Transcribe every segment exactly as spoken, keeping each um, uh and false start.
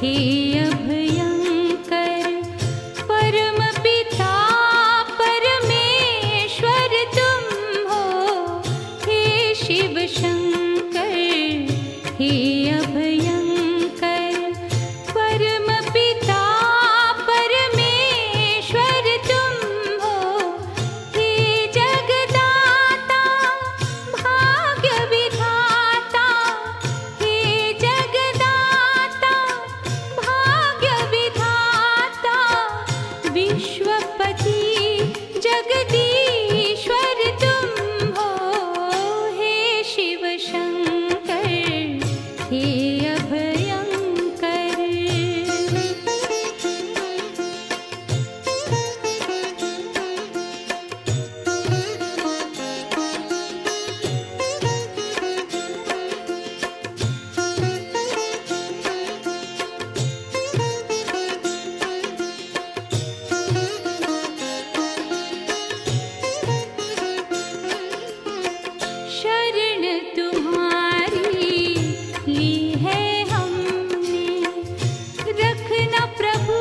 हे अभयंकर परम पिता परमेश्वर तुम हो। हे शिव शंकर हे अभयंकर परम पिता परमेश्वर तुम हो। हे जगदाता भाग्य विधाता हे जगदाता भाग्य विधाता विश्वपति जगदीश्वर तुम हो। हे शिव शंकर हे अभयंकर। शरण तुम्हारी ली है हमने, रखना प्रभु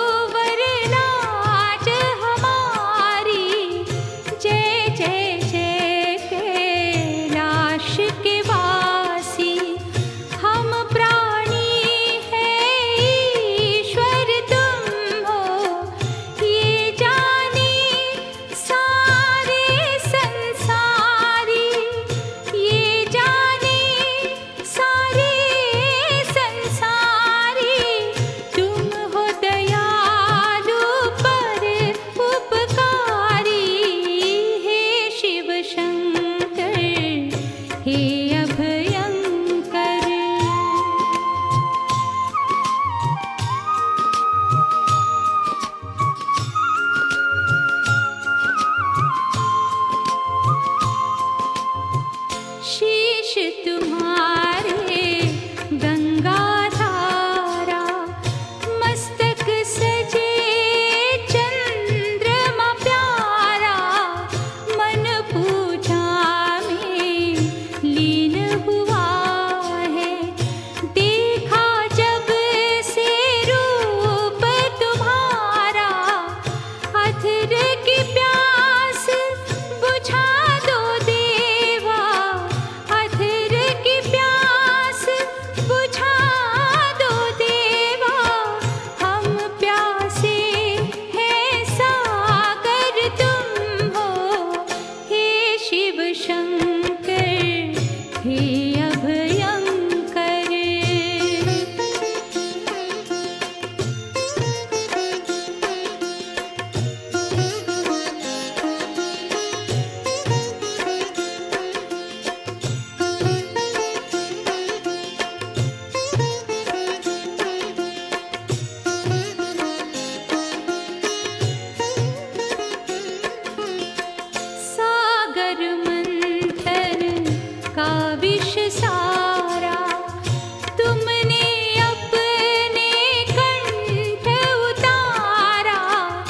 वरलाज हमारी। जय जय जय कैलाश के वासी हम प्राणी हैं ईश्वर तुम हो। ये जाने सारे संसारी ये जाने सारे संसारी तुम हो दयालु पर उपकारी। हे शिव शंकर हे अभयंकर। शीश तुम्हारे गंगाधारा मस्तक सजे चंद्रमा प्यारा। मन पूजा में लीन हुआ है, देखा जब से रूप तुम्हारा। अधर की प्यास बुझा दो देवा, अधर की प्यास बुझा दो देवा। हम प्यासे हैं सागर तुम हो। हे शिव शंकर हे अभयंकर। सागर मंथन का विष सारा तुमने अपने कंठ उतारा।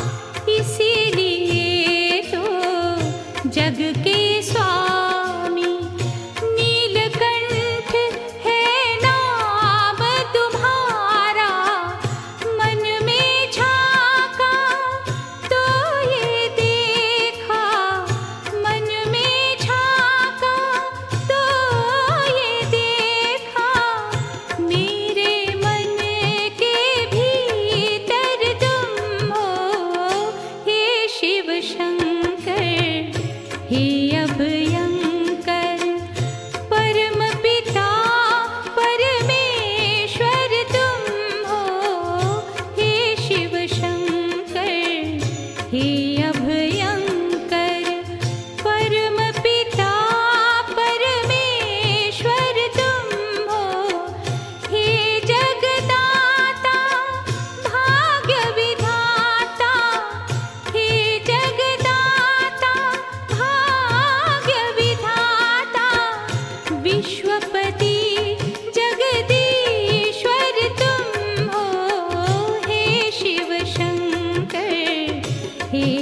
इसीलिए तो जग के स्वामी नीलकंठ है नाम तुम्हारा। मन में झांका तो ये देखा, मन में झांका तो ये देखा। मेरे मन के भीतर तुम हो। हे शिव शंकर हे अभयंकर परम पिता परमेश्वर तुम हो। हे शिव शंकर हे अभयंकर परम पिता परमेश्वर तुम हो। हे जगदाता भाग्य विधाता हे जगदाता भाग्य विधाता विश्वपति जगदीश्वर तुम हो। हे शिव शंकर हे